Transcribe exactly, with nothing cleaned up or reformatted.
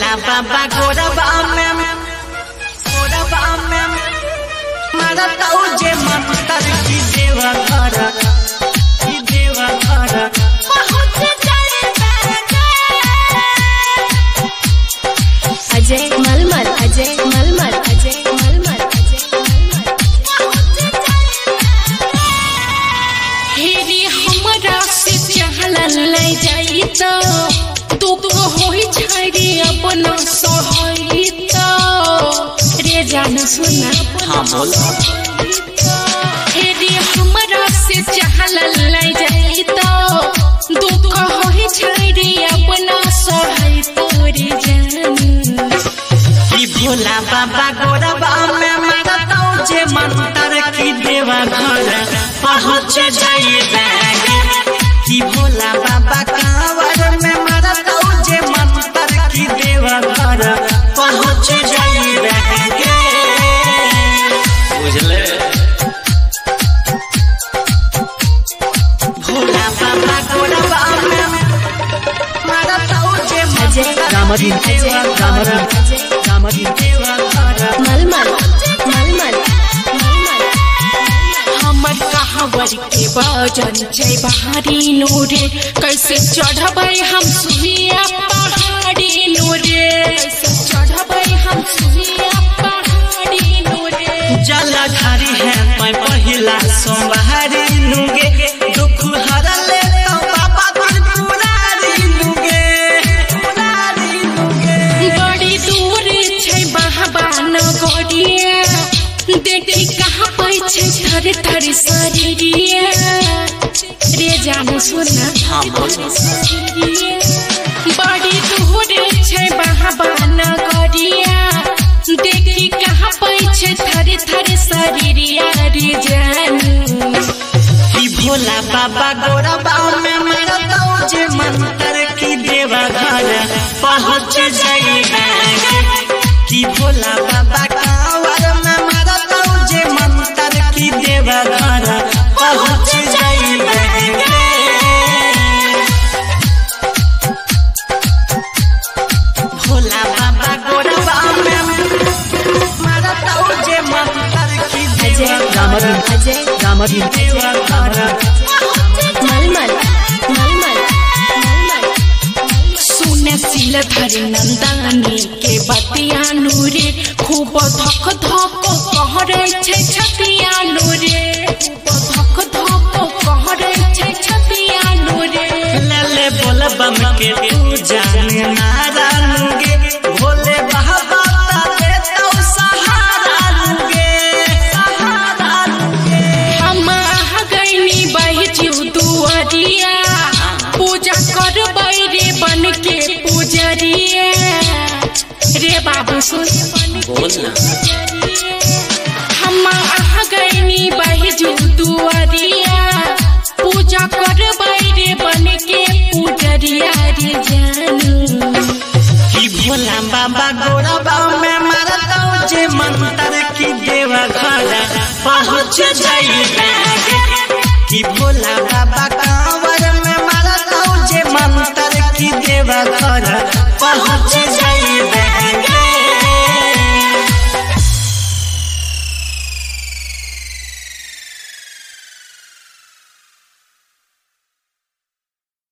भोला बाबा गोरबा में गोरबा में मारता जे मंतर की देवा घर की देवा घर अजय मलमल अजय मलमल अजय मलमल अजय हेरी हमरा से चहल ले जाई तो दुख होई छाड़ी अपना सहई तो रे जान सुना हां बोल हेरी हमरा से चहल ले जाई तो दुख होई छाड़ी अपना सहई तो रे जान की भोला बाबा गोरबा में मारता जे मंतर की देवा घर पहुंच जाई की भोला बाबा कांवर में मारता जे मंतर की देवा घर पहुंच जाई बुझले भोला बाबा गोरबा में मारता जे रामदीन रामदीन रामदीन देवा घर मलमल मलमल हमर कहावर के बजन जय बहारी नूरे कैसे चढ़बै हम सुइया पहाड़ी नूरे कैसे चढ़बै हम सुइया पहाड़ी नूरे जलधारी है मैं पहिला सोमवारी नुगे दुख हरले तो बाबा त्रिपुरारी नुगे त्रिपुरारी नुगे बड़ी दूर छै बाबा नगरिया देखी कहाँ पे छै थर थर शरीरिया रे जान सुना हां बोल बड़ी दूर छै बाबा नगरिया देखी कहाँ पे छै थर थर शरीरिया रे जान की भोला बाबा गोरबा में मारता जे मंतर की देवा घर पहुंच जाई की भोला बाबा कांवर में मारता जे मंतर की देवा घर पहुंच जाई भोला बाबा गोरबा में मारता जे मंतर की देवा घर अजय रामदीन देवा घर मलमल मलमल मलमल सुने सिल धर नंदानी के बतिया नूरे खूब धक धक कहरे छै छतिया नूरे खूब धक धक कहरे छै छतिया नूरे लले बोल बम के तू जान नारा लूगे भोले बाबा दे तो सहारा लूगे सहारा लूगे हम आ गईनी बहिजू दुआरिया पूजा करबै रे बन के पुजरिया रे बाबू सुन बोल ना हम आ गईनी बहिजू दुआरिया पूजा करबै रे बन के पुजरिया रे जानू की भोला बाबा गोरबा में मारता जे मंतर की देवा घर पहुंच जाई की भोला